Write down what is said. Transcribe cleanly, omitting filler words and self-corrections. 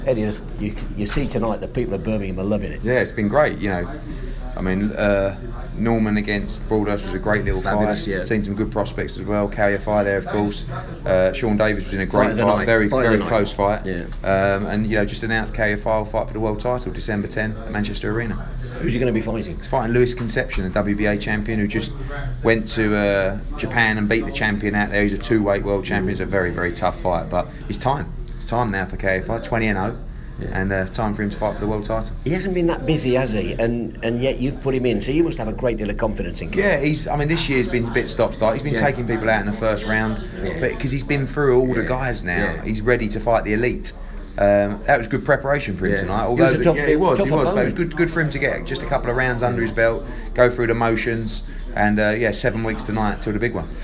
Eddie, you see tonight the people of Birmingham are loving it. Yeah, it's been great. I mean, Norman against Broadhurst was a great little Fabulous, fight. yeah. Seen some good prospects as well. Carrier Fire there, of course. Sean Davis was in a great Fight of the fight, night. very Fight of the close night. fight. Yeah. And just announced Carrier Fire will fight for the world title December 10 at Manchester Arena. Who's he going to be fighting? He's fighting Lewis Conception, the WBA champion, who just went to Japan and beat the champion out there. He's a 2-weight world champion. It's a very, very tough fight, but it's time. It's time now for KFI, 20-0. Yeah. And it's time for him to fight for the world title. He hasn't been that busy, has he? And yet you've put him in, so you must have a great deal of confidence in him. Yeah, this year's been a bit stop-start. He's been taking people out in the first round, but because he's been through all the guys now, he's ready to fight the elite. That was good preparation for him tonight. Although he was but it was good for him to get just a couple of rounds under his belt, go through the motions, and 7 weeks tonight till the big one.